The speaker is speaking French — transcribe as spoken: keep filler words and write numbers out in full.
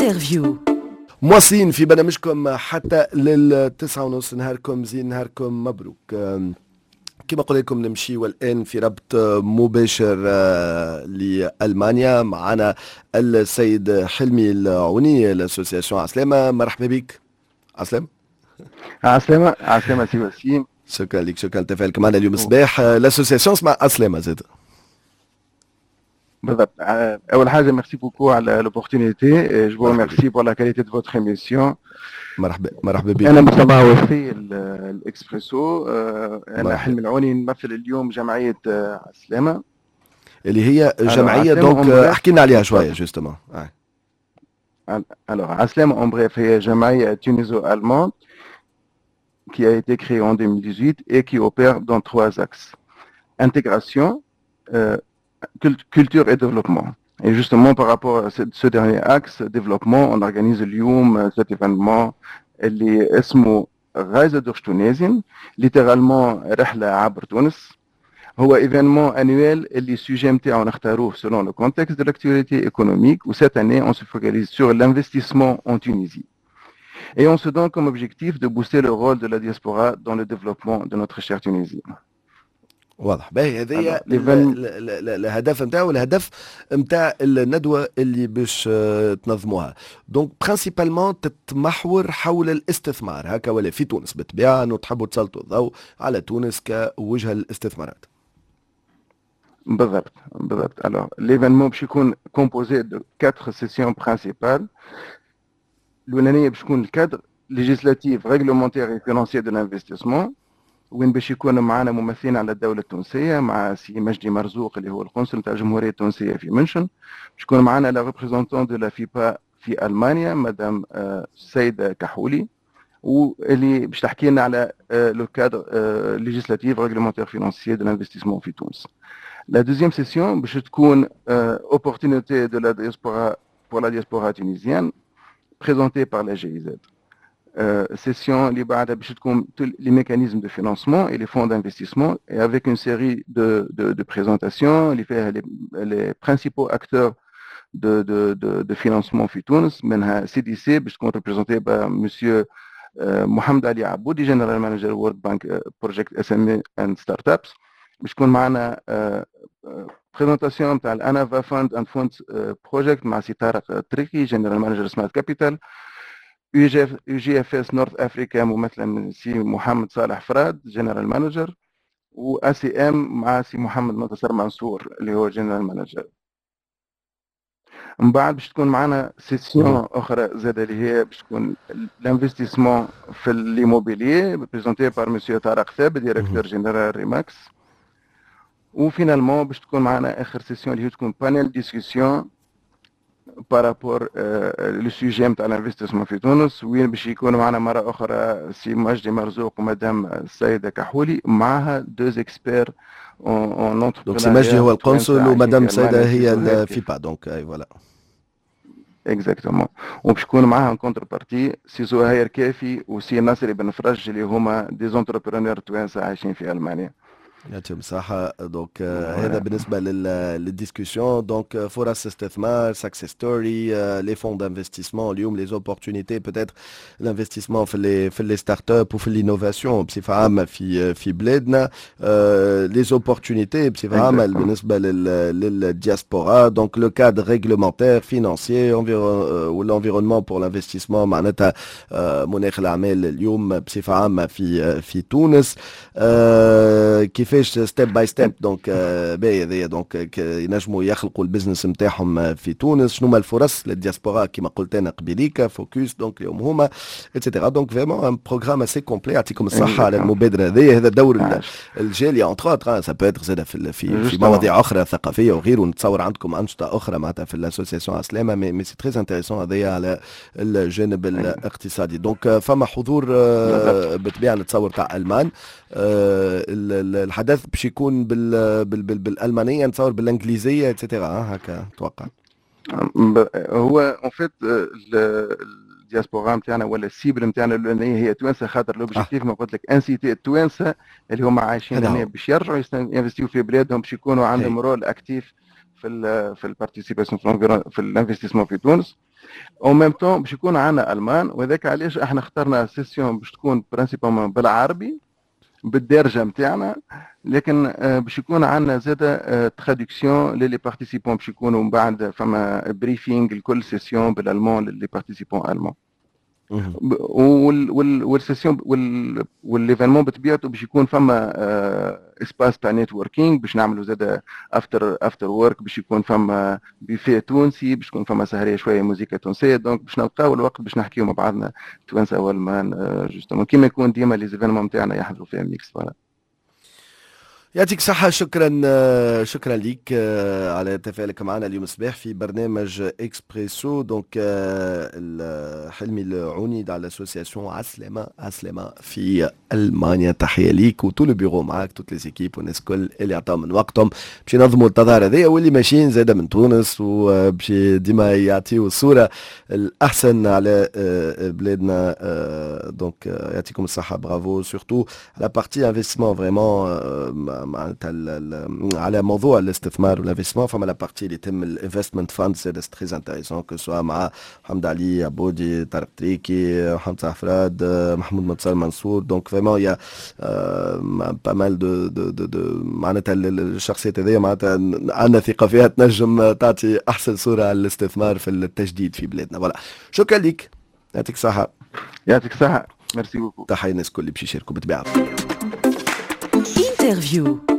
انترفيو. مواصلين في برنامجكم حتى للتسعة ونص. نهاركم زين، نهاركم مبروك. كما قلت لكم نمشي والآن في ربط مباشر لألمانيا. معنا السيد حلمي العوني الأسوسياسيون عسلامة. مرحبا بك عسلامة. عسلامة عسلامة سي وسيم. شكرا لك، شكرا لتفاعلك معنا اليوم الصباح. الأسوسياسيون اسمها عسلامة زاد. بالضبط. اول حاجه ميرسي بوكو على لوبورتونيتي. جو vous remercie pour la qualité de votre émission. مرحبا مرحبا بك. انا مصطفى وفي الاكسبريسو. انا حلمي العوني نمثل اليوم جمعيه عسلامه اللي هي جمعيه دونك احكي لنا عليها شويه جوستومون. alors عسلامه en bref هي جمعيه تونسو-allemande qui a été créée en deux mille dix-huit et qui opère dans trois axes: intégration, euh, culture et développement. Et justement, par rapport à ce, ce dernier axe, développement, on organise اليوم cet événement اللي اسمه Reise durch Tunesien, littéralement رحلة عبر تونس. هو événement annuel اللي sujet نتاعو نختاروه selon le contexte de l'actualité économique. Où cette année, on se focalise sur l'investissement en Tunisie. Et on se donne comme objectif de booster le rôle de la diaspora dans le développement de notre chère Tunisie. واضح. باهي هذايا الهدف نتاعو، الهدف نتاع الندوه اللي باش تنظموها. دونك برينسيبالمون تتمحور حول الاستثمار هكا ولا في تونس بالطبيعه، انه تحبوا تسلطوا الضوء على تونس كوجهه للاستثمارات. بالضبط بالضبط. alors l'événement باش يكون composé de quatre sessions principales. الاولانيه باش تكون الكادر législatif, réglementaire et financier de l'investissement، وين باش يكون معنا ممثلين على الدولة التونسية مع سي مجدي مرزوق اللي هو القنصل نتاع الجمهورية التونسية في منشن. باش يكون معنا لا ريبريزونتون دو لا فيبا في ألمانيا مدام السيدة كحولي، واللي باش تحكي لنا على لو كادر ليجيسلاتيف ريغلومونتير فينانسيي دو لانفستيسمون في تونس. لا دوزيام سيسيون باش تكون اوبورتونيتي دو لا دياسبورا بور لا دياسبورا تونيزيان بريزونتي بار لا جي زد. Euh, session li baada باش تكون les mécanismes de financement et les fonds d'investissement, et avec une série de de de présentations اللي فيها les, les principaux acteurs de de de de financement في تونس. منها سي دي سي باش تكون représentée par monsieur euh, محمد علي عبودي general manager World Bank uh, project S M E and startups. باش تكون معنا uh, uh, présentation نتاع الانافا fund and funds uh, project مع سي طارق تريكي general manager smart capital. يو جي اف اس نورث افريكا ممثلا من سي محمد صالح فراد جنرال مانجر، و اي سي ام مع سي محمد منتصر منصور اللي هو جنرال مانجر. من بعد باش تكون معنا سيسيون اخرى زاد اللي هي باش تكون الانفستيسمون في ليموبيليي بريزونتي بار مسيو طارق ثابت ديريكتور جنرال ريماكس. وفينالمون باش تكون معنا اخر سيسيون اللي هي تكون بانيل ديسكسيون par rapport euh, le sujet نتاع l'investissement في تونس، وين باش يكونوا معنا مرة أخرى سي مجدي مرزوق ومدام السيدة كحولي معها دوز اكسبير اون اونتربرونيا. دونك سي مجدي هو القنصل ومدام السيدة هي الفيبا. دونك اي فوالا اكزاكتومون. وباش يكونوا معها كونتر بارتي سي زهير كافي وسي ناصر بن فرج اللي هما دي زونتربرونير توانسة عايشين في ألمانيا. يعطيهم الصحة. دونك هذا بالنسبة للديسكسيون. دونك فرص استثمار، سكسس ستوري، لي فون دانفستيسمون اليوم، لي زوبورتونيتي بوتيتر الانفستيسمون في لي في لي ستارت اب وفي الانوفاسيون بصفة عامة في في بلادنا. لي زوبورتونيتي بصفة عامة بالنسبة للدياسبورا. دونك لو كادر ريغلومونتير فينانسيي والانفيرونمون بور لانفستيسمون معناتها مناخ الأعمال اليوم بصفة عامة في في تونس. كيف كيفاش ستيب باي ستيب دونك باهي هذايا دونك ينجموا يخلقوا البزنس نتاعهم في تونس. شنو هما الفرص للدياسبورا كما قلت انا قبيليك فوكس دونك اليوم هما اتسيتيرا. دونك فريمون ان بروغرام اسي كومبلي. يعطيكم الصحه على المبادره هذه. هذا دور الجاليه اونتر اوتر سا بو اتر زاد في في, في مواضيع اخرى ثقافيه وغيره. نتصور عندكم انشطه اخرى معناتها في الاسوسياسيون عسلامه مي, مي سي تري انتريسون هذايا على الجانب الاقتصادي. دونك فما حضور بالطبيعه نتصور تاع المان. الحدث باش يكون بال بال بال بالالمانيه نتصور بالانجليزيه اتسيتيرا هكا اتوقع. هو اون فيت الدياسبورا نتاعنا ولا السيبل نتاعنا الاولانيه هي توانسه، خاطر لوبجيكتيف ما قلت لك انسيتي التوانسه اللي هما عايشين هنا باش يرجعوا ينفستيو في بلادهم، باش يكونوا عندهم رول اكتيف في ال في البارتيسيباسيون في الانفستيسمون في تونس. او ميم طون باش يكون عندنا المان، وذاك علاش احنا اخترنا سيسيون باش تكون برينسيبالمون بالعربي بالدارجه نتاعنا، لكن باش يكون عندنا زاده تراديكسيون للي بارتيسيبون، باش يكونوا من بعد فما بريفينغ لكل سيسيون بالالمان للي بارتيسيبون المان. والسيسيون والايفينمون بطبيعته باش يكون فما اسباس تاع نيتوركينغ باش نعملوا زاده افتر افتر وورك، باش يكون فما بيفيه تونسي، باش يكون فما سهريه شويه موسيقى تونسيه، دونك باش نلقاو الوقت باش نحكيو مع بعضنا توانسه والمان جوستومون كيما يكون ديما لي زيفينمون نتاعنا يحضروا فيها ميكس. فوالا يعطيك صحة. شكرا شكرا ليك على تفاعلك معنا اليوم الصباح في برنامج اكسبريسو. دونك حلمي العوني على الاسوسياسيون عسلامة عسلامة في المانيا. تحية ليك وطول البيرو معاك، توت لي زيكيب والناس الكل اللي عطاو من وقتهم باش ينظموا التظاهرة هذيا، واللي ماشيين زاده من تونس وباش ديما يعطيوا الصورة الأحسن على بلادنا. دونك يعطيكم الصحة، برافو سورتو على بارتي انفستيسمون فريمون على موضوع الاستثمار والانفستمون. فما لا بارتي اللي يتم الانفستمنت فاند سي تري انتريسون كو سوا مع محمد علي عبودي، طارق تريكي، محمد صافراد، محمود منصور منصور. دونك فريمون يا با مال دو دو دو معناتها الشخصيات هذيا معناتها عندنا ثقه فيها تنجم تعطي احسن صوره على الاستثمار في التجديد في بلادنا. فوالا شكرا لك، يعطيك الصحه. يعطيك الصحه، ميرسي بوكو. تحية الناس الكل اللي باش يشاركوا بالطبيعه. انترفيو